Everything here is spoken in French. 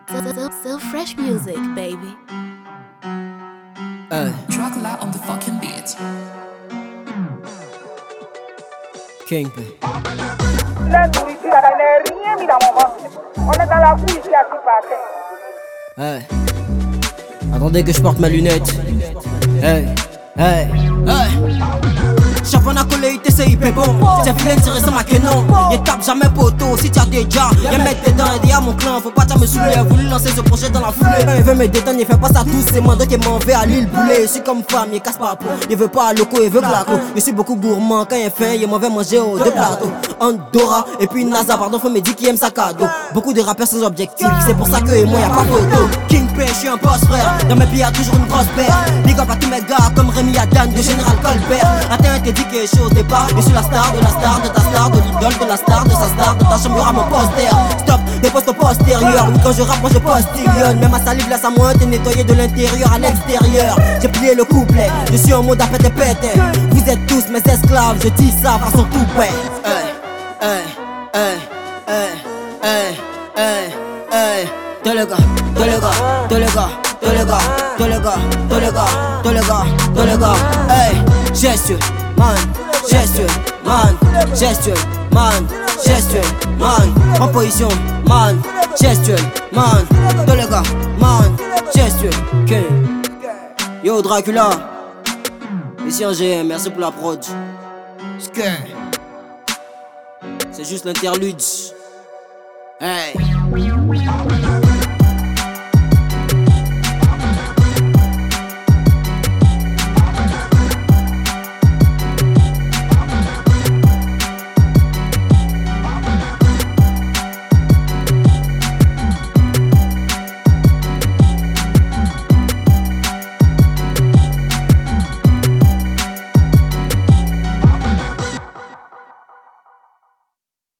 So fresh music, baby. Dracula on the fucking beat. Kingpin. La nourriture, elle n'est rien mis dans mon ventre. On est dans la bouche qui a tout par terre. Hey. Attendez que je porte ma lunette. Hey, hey, hey. Chapeau à collé, t'essayes, mais bon. C'est vilain, c'est récent, ma canon. Y'a tape jamais poteau, si t'as déjà. Y'a mettre tes dents, aider à mon clan. Faut pas t'en me saouler. A voulu lancer ce projet dans la foulée. Il veut me détendre, il fait pas ça tous. C'est moi qui m'en vais à l'île boulet. Je suis comme femme, il casse pas la peau. Il veut pas loco, il veut glaco. Je suis beaucoup gourmand, quand il faim, il m'en veut manger aux deux plateaux. Andorra, et puis NASA, pardon, faut me dire qu'il aime sa cadeau. Beaucoup de rappeurs sans objectif, c'est pour ça que moi y'a pas photo. Kingpin, je suis un boss frère. Dans mes pieds y'a toujours une grosse paire. Big up à tous mes gars, comme Rémi Adan, de Général Colbert. Atteint, t'es dit quelque chose n'est pas. Je suis la star de la star de ta star, de l'idole de la star de sa star, de ta chambre y'aura mon poster. Stop, dépose ton postérieur. Oui, quand je rappe, moi je postillonne. Même ma salive laisse à moi te nettoyer de l'intérieur à l'extérieur. J'ai plié le couplet, je suis en mode à péter péter. Vous êtes tous mes esclaves, je dis ça façon poupée. Tous les gars, tous les gars, tous les gars, tous les gars, tous les gars, tous les gars, tous les gars, tous les gars. Hey, gestueux, man, gestueux, man, gestueux, man, gestueux, man. En position, man, gestueux, man. Tous les gars, man, gestueux. Yo Dracula, ici en GM, merci pour la prod. C'est juste l'interlude. Hey.